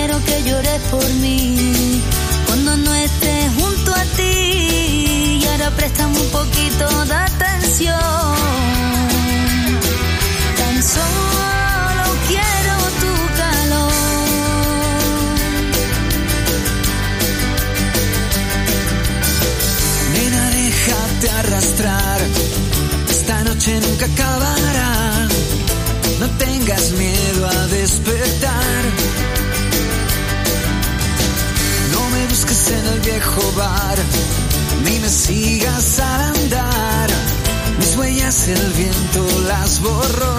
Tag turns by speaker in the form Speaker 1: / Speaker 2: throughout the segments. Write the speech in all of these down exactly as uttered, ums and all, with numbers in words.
Speaker 1: quiero que llores por mí cuando no estés junto a ti. Y ahora préstame un poquito de atención. Tan solo quiero tu calor.
Speaker 2: Nena, déjate arrastrar. Esta noche nunca acabará. No tengas miedo a despertar. No me busques en el viejo bar, ni me sigas al andar. Mis huellas el viento las borró.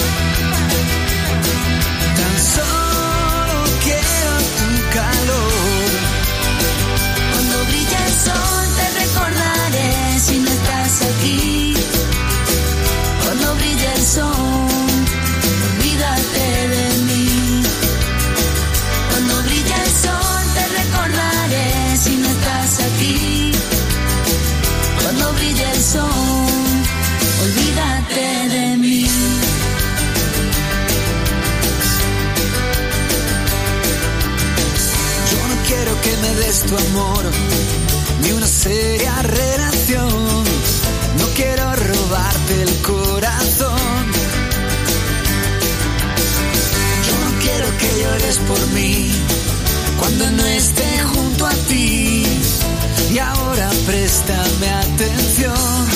Speaker 2: Tan solo quiero tu calor.
Speaker 1: Cuando brilla el sol te recordaré si no estás aquí. Cuando brilla el sol, olvídate de mí. Cuando brilla el sol te recordaré si no estás aquí. Cuando brilla el sol, olvídate de mí.
Speaker 2: Yo no quiero que me des tu amor, ni una seria relación. No quiero robarte el corazón. Yo no quiero que llores por mí cuando no esté junto a ti. Y ahora préstame atención.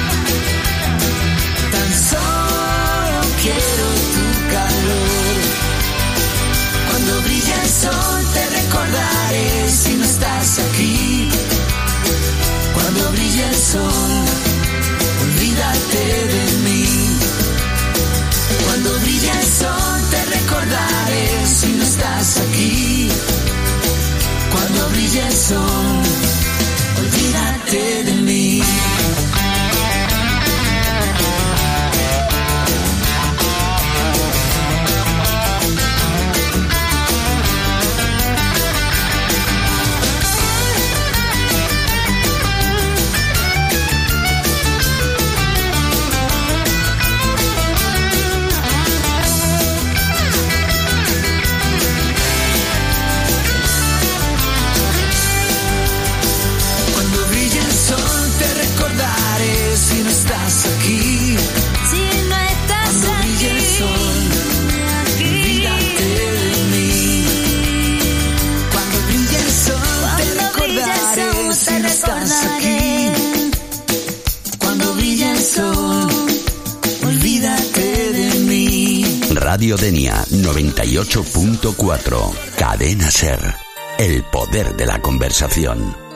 Speaker 2: Tan solo quiero tu calor. Cuando brilla el sol te recordaré si no estás aquí. Cuando brilla el sol, olvídate de mí. Cuando brilla el sol te recordaré si no estás aquí. Cuando brilla el sol, olvídate de mí. Si no estás aquí,
Speaker 1: si no estás
Speaker 2: cuando
Speaker 1: aquí,
Speaker 2: brille el sol,
Speaker 1: aquí,
Speaker 2: olvídate de mí. Cuando brille el sol te recordaré si no estás aquí. Cuando brille el sol, olvídate de mí.
Speaker 3: Radio Denia noventa y ocho punto cuatro, Cadena Ser, el poder de la conversación.